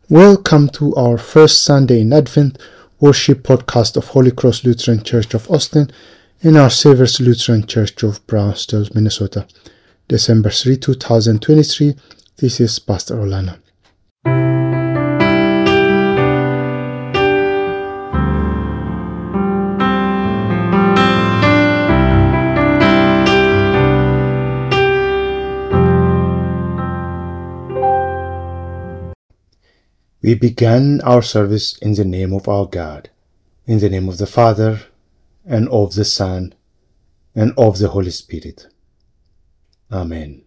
Welcome to our first Sunday in Advent worship podcast of Holy Cross Lutheran Church of Austin and our Savior's Lutheran Church of Brownsville, Minnesota. December 3, 2023. This is Pastor Olana. We began our service in the name of our God, in the name of the Father, and of the Son, and of the Holy Spirit. Amen.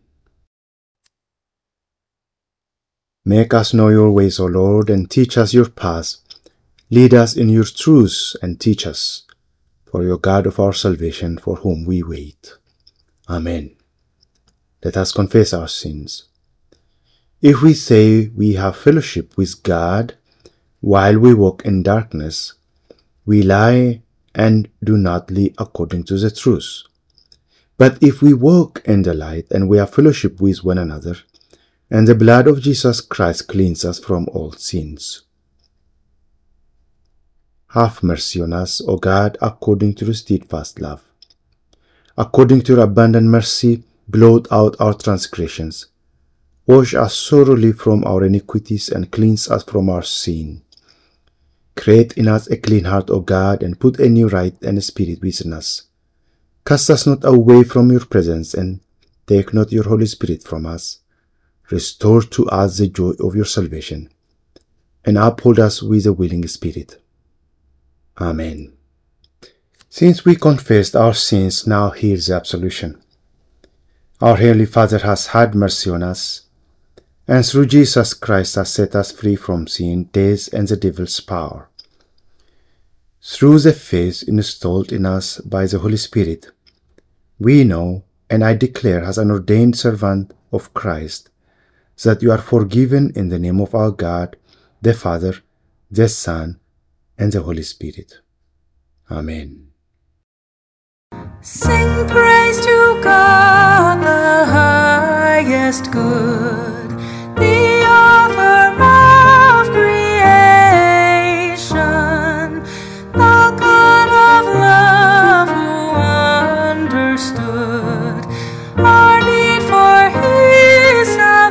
Make us know your ways, O Lord, and teach us your paths. Lead us in your truths and teach us, for your God of our salvation, for whom we wait. Amen. Let us confess our sins. If we say we have fellowship with God while we walk in darkness, we lie and do not live according to the truth. But if we walk in the light and we have fellowship with one another, and the blood of Jesus Christ cleanses us from all sins. Have mercy on us, O God, according to your steadfast love. According to your abundant mercy, blot out our transgressions. Wash us thoroughly from our iniquities and cleanse us from our sin. Create in us a clean heart, O God, and put a new right and a spirit within us. Cast us not away from your presence, and take not your Holy Spirit from us. Restore to us the joy of your salvation, and uphold us with a willing spirit. Amen. Since we confessed our sins, now hear the absolution. Our Heavenly Father has had mercy on us, and through Jesus Christ has set us free from sin, death, and the devil's power. Through the faith installed in us by the Holy Spirit, we know, and I declare as an ordained servant of Christ, that you are forgiven in the name of our God, the Father, the Son, and the Holy Spirit. Amen. Sing praise to God, the highest good, the author of creation, the God of love who understood our need for his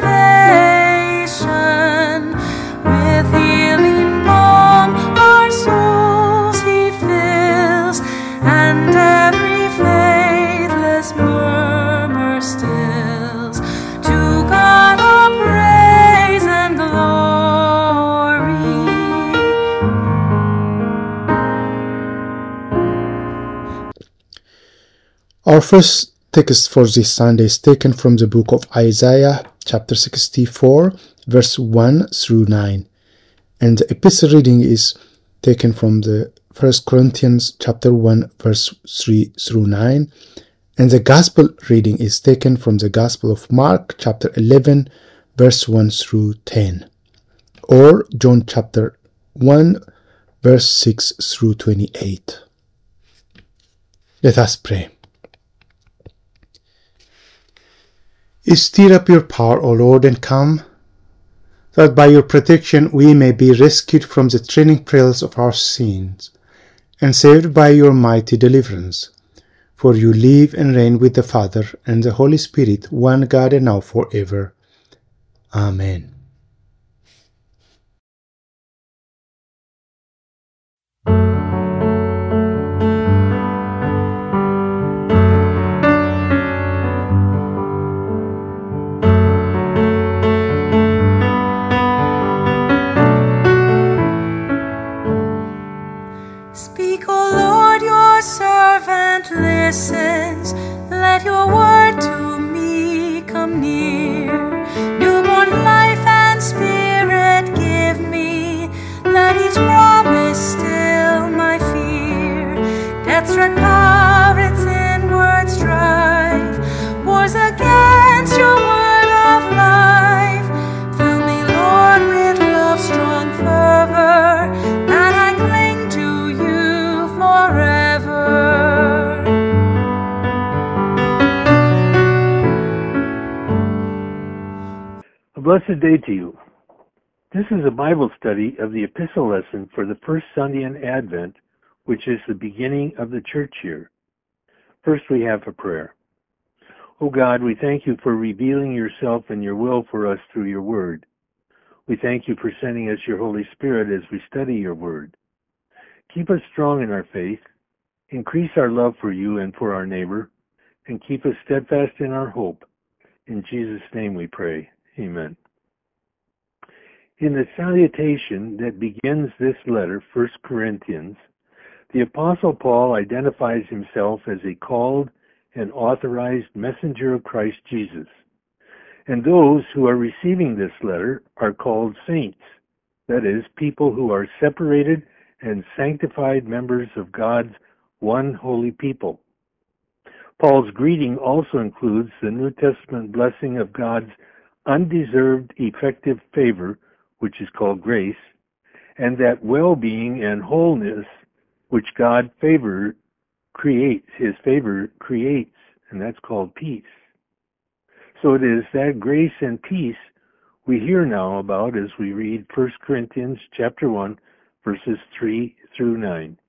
salvation. With healing balm our souls he fills, and every faithless murmur stills. To God all praise and glory. Our first text for this Sunday is taken from the book of Isaiah, chapter 64, verse 1 through 9. And the epistle reading is taken from the 1 Corinthians chapter 1, verse 3 through 9. And the gospel reading is taken from the Gospel of Mark, chapter 11, verse 1 through 10. Or John chapter 1, verse 6 through 28. Let us pray. Stir up your power, O Lord, and come, that by your protection we may be rescued from the training perils of our sins, and saved by your mighty deliverance. For you live and reign with the Father and the Holy Spirit, one God, and now forever. Amen. Speak, O Lord, your servant listens. Let your word to me come near. Newborn life and spirit give me. Let each promise still my fear. Death's red power, its inward strife, wars against your word of life. Fill me, Lord, with love's strong fervor, that I cling to you forever. A blessed day to you. This is a Bible study of the epistle lesson for the first Sunday in Advent, which is the beginning of the church year. First, we have a prayer. O God, we thank you for revealing yourself and your will for us through your word. We thank you for sending us your Holy Spirit as we study your word. Keep us strong in our faith, increase our love for you and for our neighbor, and keep us steadfast in our hope. In Jesus' name we pray. Amen. In the salutation that begins this letter, 1 Corinthians, the Apostle Paul identifies himself as a called and authorized messenger of Christ Jesus. And those who are receiving this letter are called saints, that is, people who are separated and sanctified members of God's one holy people. Paul's greeting also includes the New Testament blessing of God's undeserved effective favor, which is called grace, and that well-being and wholeness which God's favor creates, and that's called peace. So it is that grace and peace we hear now about as we read 1 Corinthians chapter 1, verses 3 through 9.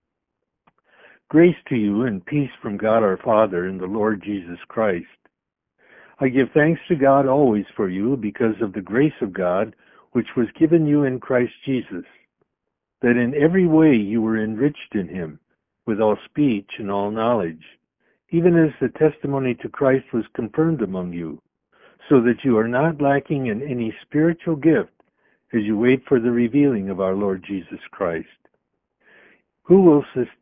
Grace to you and peace from God our Father and the Lord Jesus Christ. I give thanks to God always for you because of the grace of God which was given you in Christ Jesus, that in every way you were enriched in him, with all speech and all knowledge, even as the testimony to Christ was confirmed among you, so that you are not lacking in any spiritual gift as you wait for the revealing of our Lord Jesus Christ. He will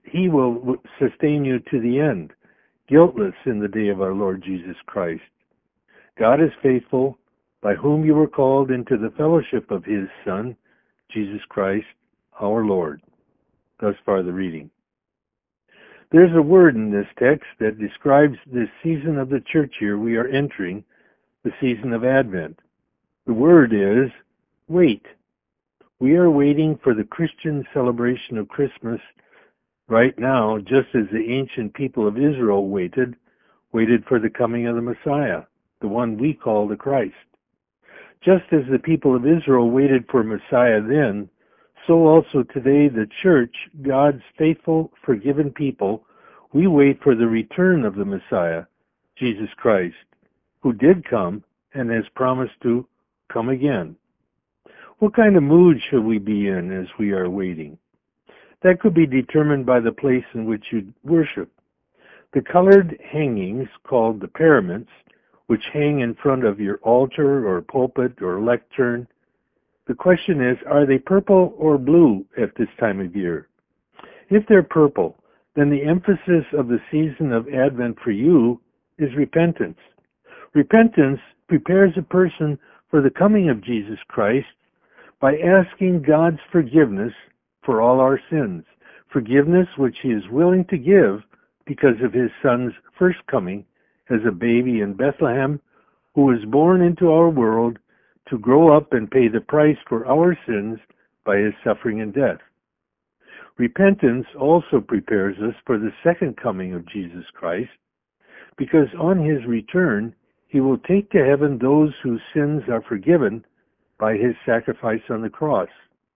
sustain you to the end, guiltless in the day of our Lord Jesus Christ. God is faithful, by whom you were called into the fellowship of his Son, Jesus Christ, our Lord. Thus far the reading. There's a word in this text that describes this season of the church year we are entering, the season of Advent. The word is wait. We are waiting for the Christian celebration of Christmas right now, just as the ancient people of Israel waited for the coming of the Messiah, the one we call the Christ. Just as the people of Israel waited for Messiah then, so also today the church, God's faithful, forgiven people, we wait for the return of the Messiah, Jesus Christ, who did come and has promised to come again. What kind of mood should we be in as we are waiting? That could be determined by the place in which you worship. The colored hangings, called the paraments, which hang in front of your altar or pulpit or lectern, the question is, are they purple or blue at this time of year? If they're purple, then the emphasis of the season of Advent for you is repentance. Repentance prepares a person for the coming of Jesus Christ by asking God's forgiveness for all our sins, forgiveness which he is willing to give because of his Son's first coming as a baby in Bethlehem, who was born into our world to grow up and pay the price for our sins by his suffering and death. Repentance also prepares us for the second coming of Jesus Christ, because on his return, he will take to heaven those whose sins are forgiven by his sacrifice on the cross.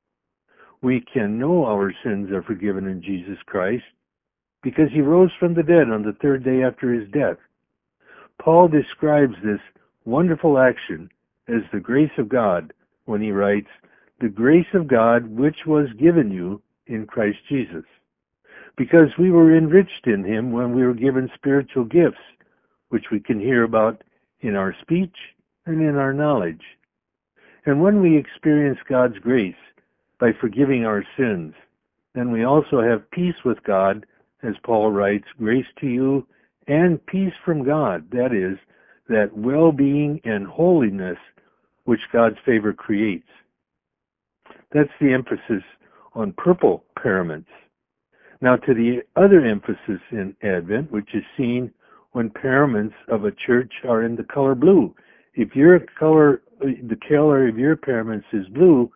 We can know our sins are forgiven in Jesus Christ because he rose from the dead on the third day after his death. Paul describes this wonderful action as the grace of God when he writes, "The grace of God which was given you in Christ Jesus," because we were enriched in him when we were given spiritual gifts, which we can hear about in our speech and in our knowledge. And when we experience God's grace by forgiving our sins, then we also have peace with God, as Paul writes, grace to you and peace from God, that is, that well-being and holiness which God's favor creates. That's the emphasis on purple paraments. Now to the other emphasis in Advent, which is seen when paraments of a church are in the color blue. If the color of your paraments is blue,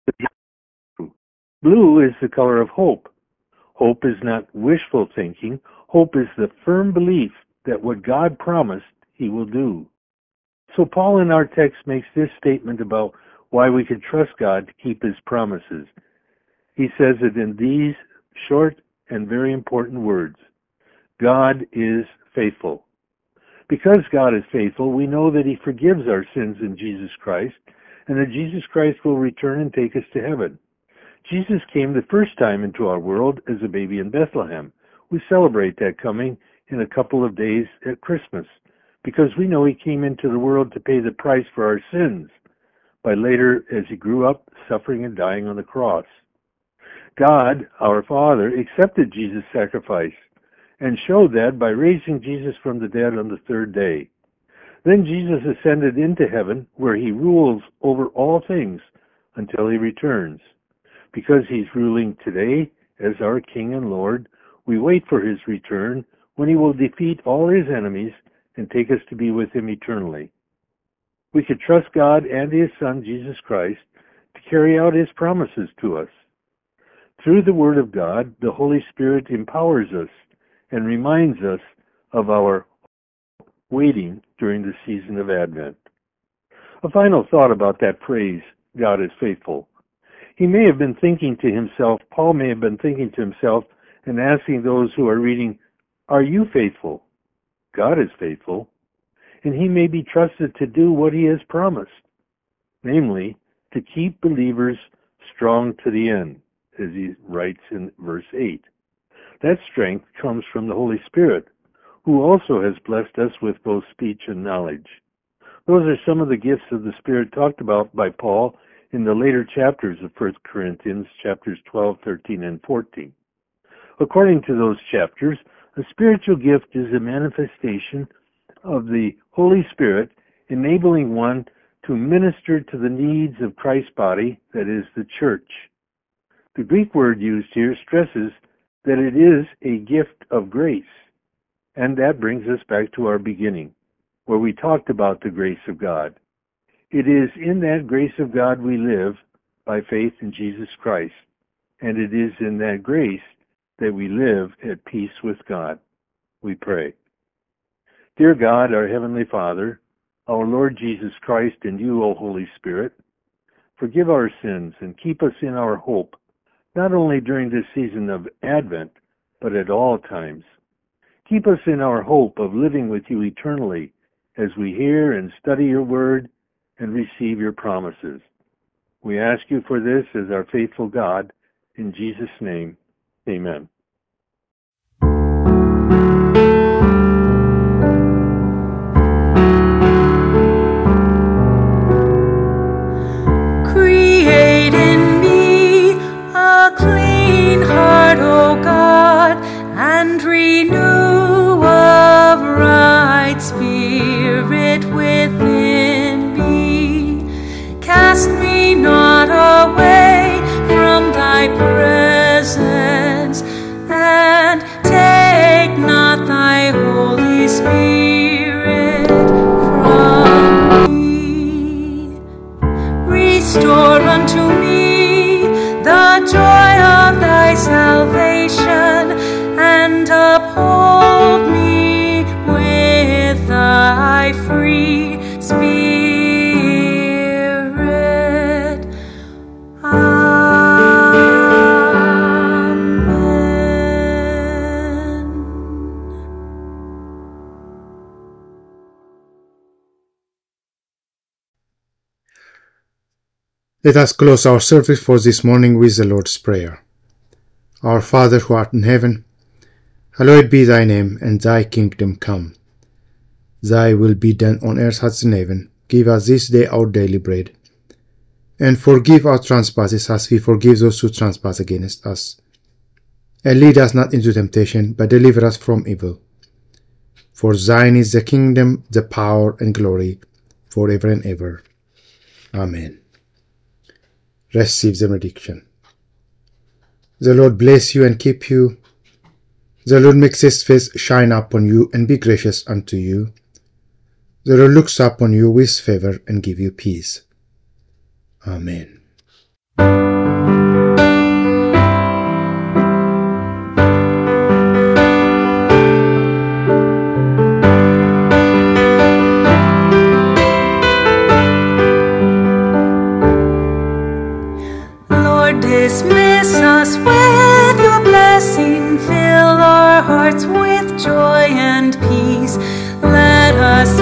blue is the color of hope. Hope is not wishful thinking. Hope is the firm belief that what God promised, he will do. So Paul in our text makes this statement about why we can trust God to keep His promises. He says it in these short and very important words: God is faithful. Because God is faithful, we know that He forgives our sins in Jesus Christ, and that Jesus Christ will return and take us to heaven. Jesus came the first time into our world as a baby in Bethlehem. We celebrate that coming in a couple of days at Christmas, because we know He came into the world to pay the price for our sins, by later, as He grew up, suffering and dying on the cross. God, our Father, accepted Jesus' sacrifice and showed that by raising Jesus from the dead on the third day. Then Jesus ascended into heaven, where He rules over all things until He returns. Because He's ruling today as our King and Lord, we wait for His return, when He will defeat all His enemies and take us to be with Him eternally. We can trust God and His Son, Jesus Christ, to carry out His promises to us. Through the Word of God, the Holy Spirit empowers us and reminds us of our waiting during the season of Advent. A final thought about that phrase, God is faithful. He may have been thinking to himself, Paul may have been thinking to himself and asking those who are reading, are you faithful? God is faithful, and he may be trusted to do what he has promised, namely, to keep believers strong to the end, as he writes in verse 8. That strength comes from the Holy Spirit, who also has blessed us with both speech and knowledge. Those are some of the gifts of the Spirit talked about by Paul in the later chapters of 1 Corinthians, chapters 12, 13, and 14. According to those chapters, a spiritual gift is a manifestation of the Holy Spirit enabling one to minister to the needs of Christ's body, that is, the church. The Greek word used here stresses that it is a gift of grace, and that brings us back to our beginning, where we talked about the grace of God. It is in that grace of God we live by faith in Jesus Christ, and it is in that grace that we live at peace with God. We pray. Dear God, our Heavenly Father, our Lord Jesus Christ, and you, O Holy Spirit, forgive our sins and keep us in our hope, not only during this season of Advent, but at all times. Keep us in our hope of living with you eternally as we hear and study your word and receive your promises. We ask you for this as our faithful God. In Jesus' name, amen. Create in me a clean heart, O God, and renew a right spirit within me. Cast me not away from thy presence, and take not thy Holy Spirit from me. Restore unto me the joy of thy salvation, and uphold me with thy free spirit. Let us close our service for this morning with the Lord's Prayer. Our Father who art in heaven, hallowed be thy name, and thy kingdom come. Thy will be done on earth as in heaven. Give us this day our daily bread, and forgive our trespasses as we forgive those who trespass against us. And lead us not into temptation, but deliver us from evil. For thine is the kingdom, the power, and glory, forever and ever. Amen. Receive the benediction. The Lord bless you and keep you. The Lord makes his face shine upon you and be gracious unto you. The Lord looks upon you with favor and give you peace. Amen. Dismiss us with your blessing, fill our hearts with joy and peace. Let us